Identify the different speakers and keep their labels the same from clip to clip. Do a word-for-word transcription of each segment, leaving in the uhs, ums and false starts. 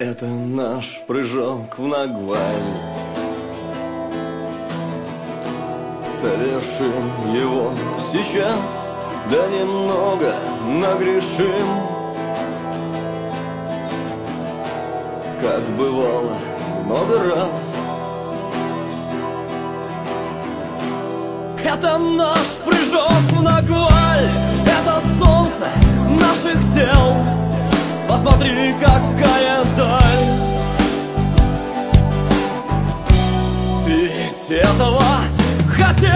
Speaker 1: Это наш прыжок в нагваль. Совершим его сейчас, да немного нагрешим, как бывало много раз. Это наш прыжок в нагваль, это солнце наших тел. Посмотри, какая даль. Ты ведь этого хотел.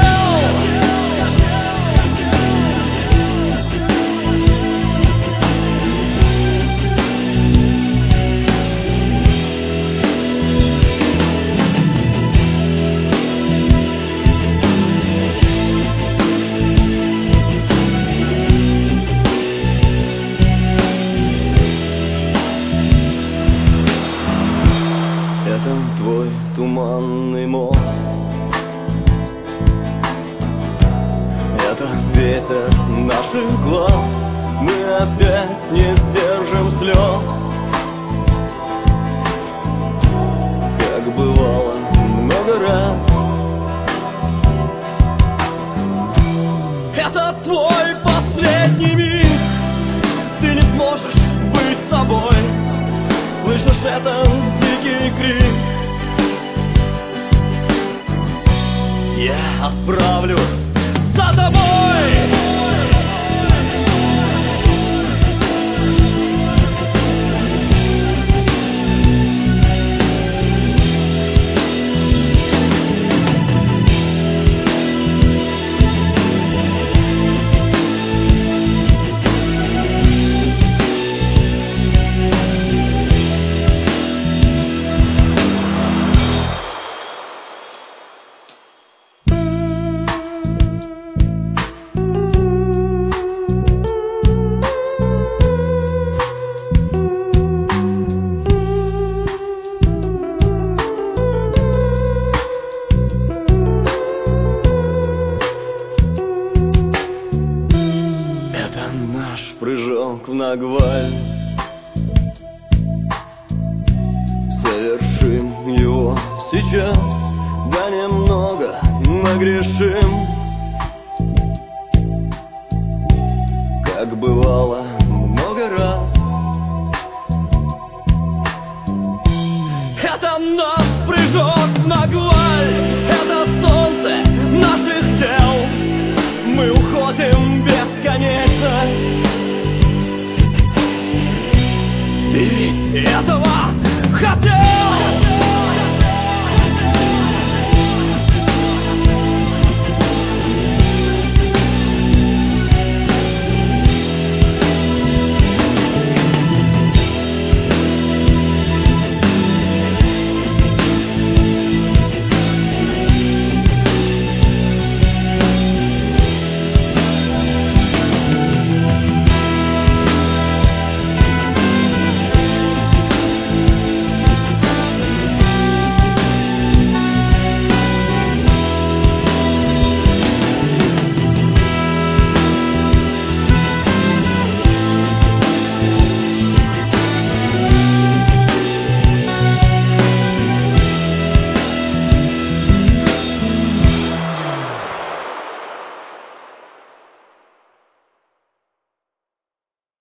Speaker 1: Это твой туманный мост, это ветер наших глаз. Мы опять не сдержим слез, как бывало много раз. Это твой последний миг, ты не сможешь быть собой. Слышишь этот дикий крик? Я отправлюсь за тобой. Это наш прыжок в нагваль. Совершим его сейчас, да немного нагрешим, как бывало много раз. Это наш прыжок в нагваль.